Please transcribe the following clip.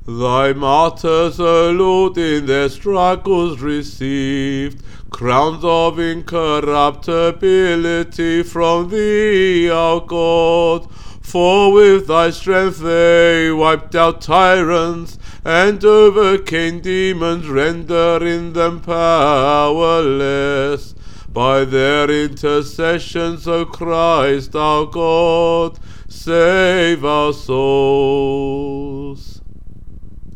Thy martyrs, O Lord, in their struggles received crowns of incorruptibility from thee, our God. For with thy strength they wiped out tyrants and overcame demons, rendering them powerless. By their intercessions, O Christ our God, save our souls.